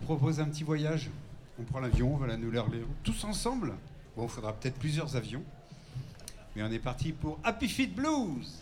propose un petit voyage. On prend l'avion, on va à la Nouvelle-Orléans, tous ensemble. Bon, il faudra peut-être plusieurs avions. Mais on est parti pour Happy Feet Blues.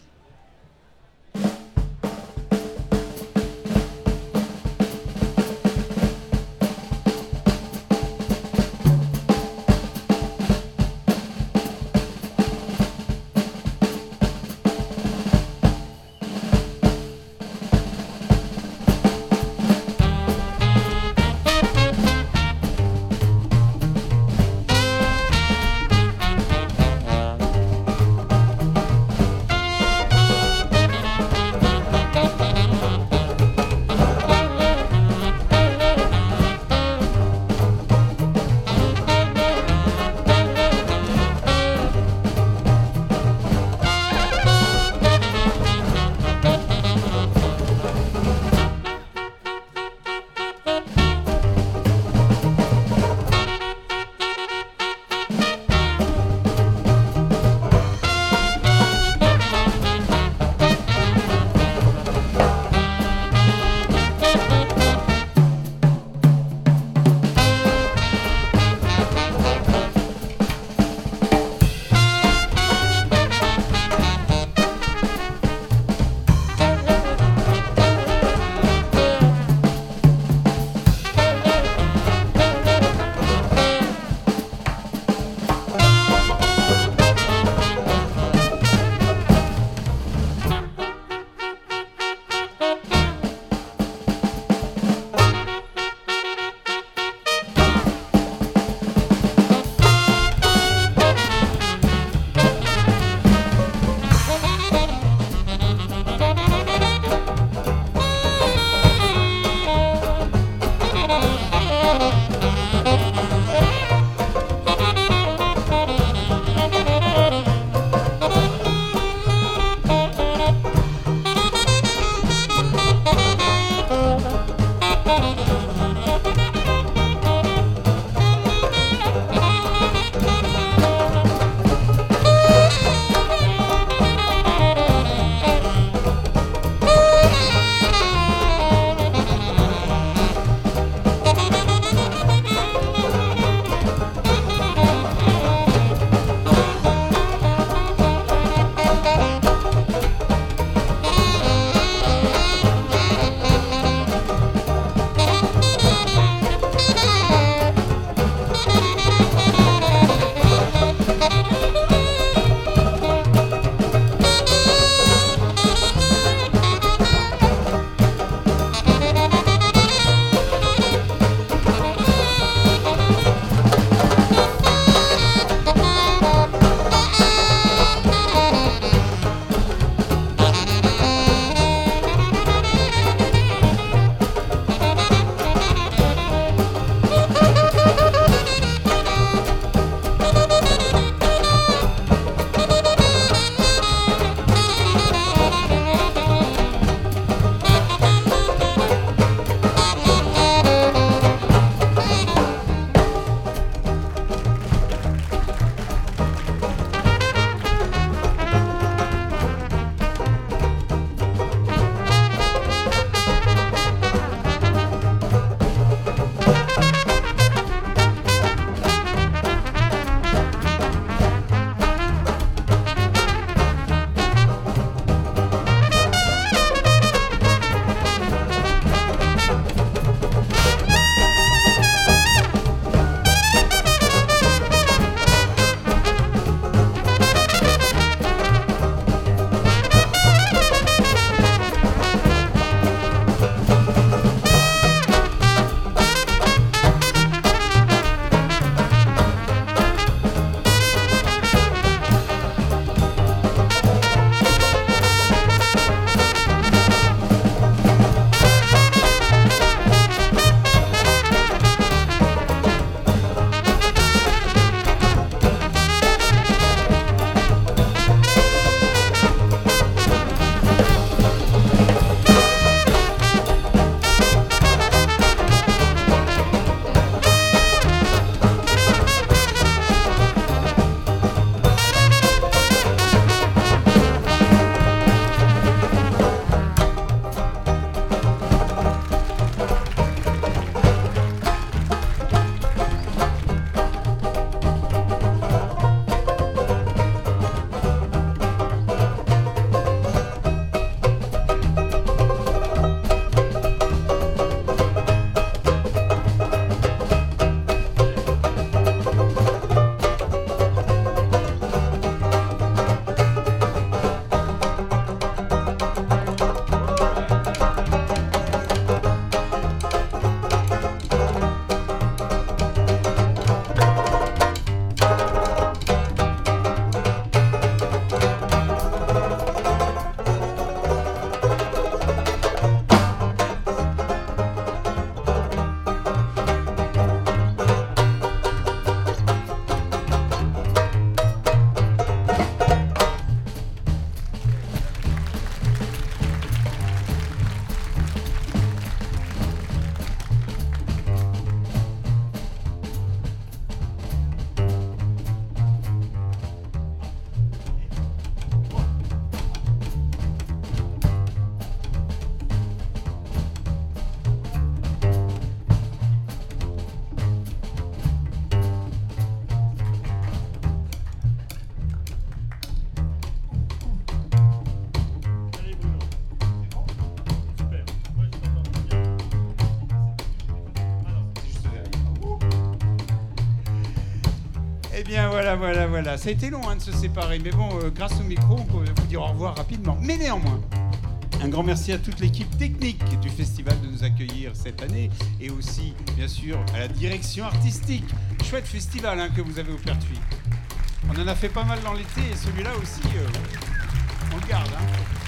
bien, voilà. Ça a été long de se séparer, mais bon, grâce au micro, on peut vous dire au revoir rapidement. Mais néanmoins, un grand merci à toute l'équipe technique du festival de nous accueillir cette année et aussi, bien sûr, à la direction artistique. Chouette festival que vous avez au Pertuis. On en a fait pas mal dans l'été et celui-là aussi, on le garde.